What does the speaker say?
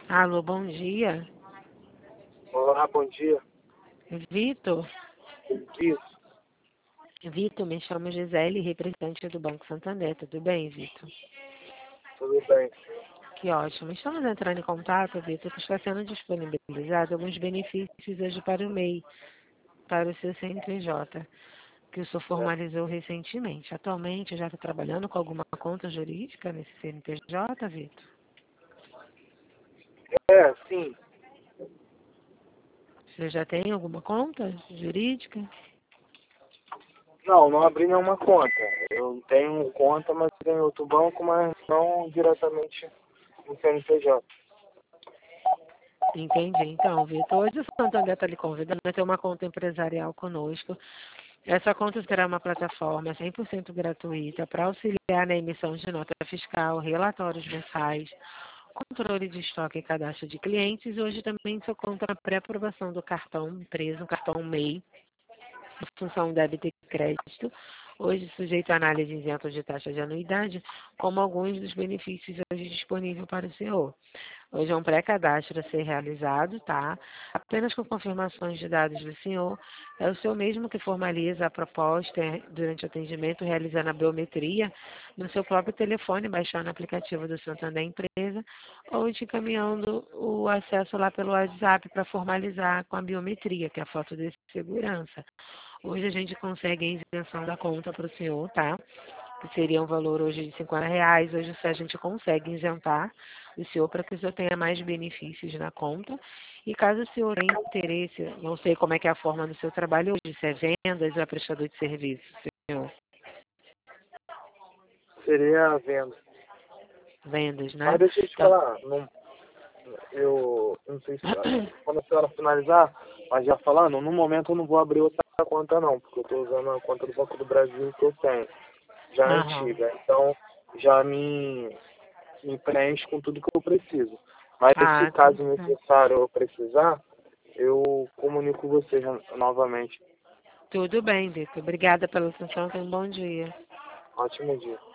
Alô, bom dia. Olá, bom dia. Vitor? Isso, Vitor, me chamo Gisele, representante do Banco Santander. Tudo bem, Vitor? tudo bem. Que ótimo. Estamos entrando em contato, Vitor, que está sendo disponibilizado alguns benefícios hoje para o MEI, para o seu CNPJ, que o senhor formalizou recentemente. Atualmente, já está trabalhando com alguma conta jurídica nesse CNPJ, Vitor? Sim. Você já tem alguma conta jurídica? Não abri nenhuma conta. Eu tenho conta, mas em outro banco, mas não diretamente no CNPJ. Entendi. Então, Vitor, hoje o Santander está lhe convidando a ter uma conta empresarial conosco. Essa conta será uma plataforma 100% gratuita para auxiliar na emissão de nota fiscal, relatórios mensais, controle de estoque e cadastro de clientes. E hoje também só conta a pré-aprovação do cartão empresa, um cartão MEI, função débito e crédito, hoje sujeito a análise isento de taxa de anuidade, como alguns dos benefícios hoje disponíveis para o senhor. Hoje é um pré-cadastro a ser realizado, tá? Apenas com confirmações de dados do senhor. É o senhor mesmo que formaliza a proposta durante o atendimento, realizando a biometria no seu próprio telefone, baixando o aplicativo do Santander Empresa, ou te encaminhando o acesso lá pelo WhatsApp para formalizar com a biometria, que é a foto de segurança. Hoje a gente consegue a isenção da conta para o senhor, tá? Que seria um valor hoje de R$ 50. Hoje a gente consegue isentar o senhor para que o senhor tenha mais benefícios na conta. E caso o senhor tenha interesse, não sei como é que é a forma do seu trabalho hoje, se é vendas ou é prestador de serviço, senhor. Seria a venda. Vendas, Mas né? deixa eu te Então, falar, eu não sei se quando a senhora finalizar, mas já falando, no momento eu não vou abrir outra conta não, porque eu estou usando a conta do Banco do Brasil que eu tenho, já é aham. antiga. Então já me preenche com tudo que eu preciso. Mas se Ah, caso necessário eu precisar, eu comunico você novamente. tudo bem, Vitor. Obrigada pela atenção. Tenha um bom dia. Ótimo dia.